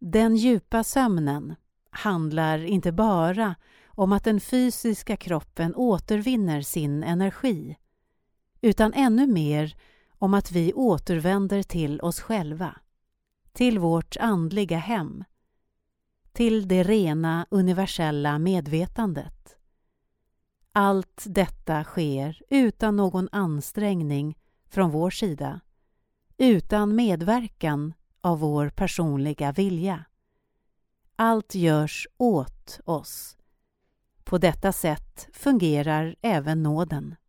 Den djupa sömnen handlar inte bara om att den fysiska kroppen återvinner sin energi, utan ännu mer om att vi återvänder till oss själva, till vårt andliga hem, till det rena universella medvetandet. Allt detta sker utan någon ansträngning från vår sida, utan medverkan av vår personliga vilja. Allt görs åt oss. På detta sätt fungerar även nåden.